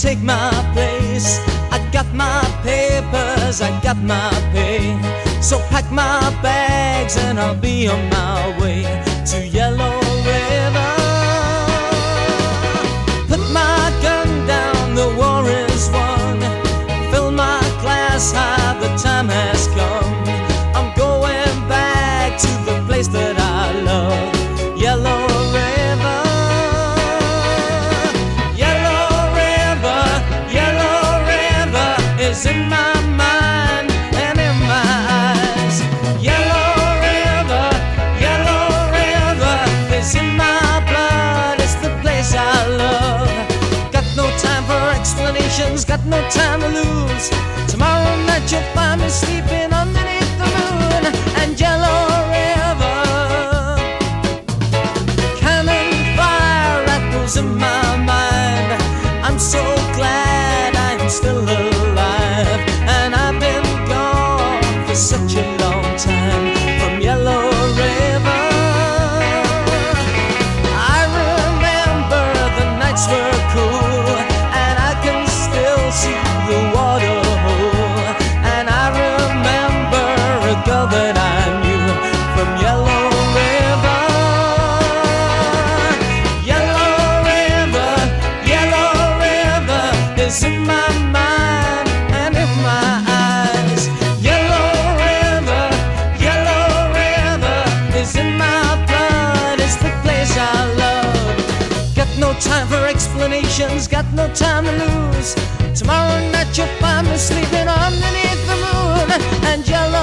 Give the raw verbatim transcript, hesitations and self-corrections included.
take my place. I got my papers, I got my pay. So pack my bags and I'll be on my way to Yellow River. Put my gun down, the war is won. Fill my glass high, the time has come. I'm going back to the place that I love, Yellow River. Yellow River, Yellow River is in my mind and in my eyes. Yellow River, Yellow River is in my blood. It's the place I love. Got no time for explanations, got no time to lose. Tomorrow night you'll find me sleeping underneath the moon and Yellow River. Cannon fire rattles in my mind. I'm so glad I'm still alive, and I've been gone for such a long time from Yellow River. I remember the nights were cool, and I can still see the water hole. And I remember a girl that I knew from Yellow River. Yellow River, Yellow River is in my mind and in my eyes. Yellow River, Yellow River is in my blood. It's the place I love. Got no time for explanations, got no time to lose. Tomorrow night you'll find me sleeping underneath the moon and Yellow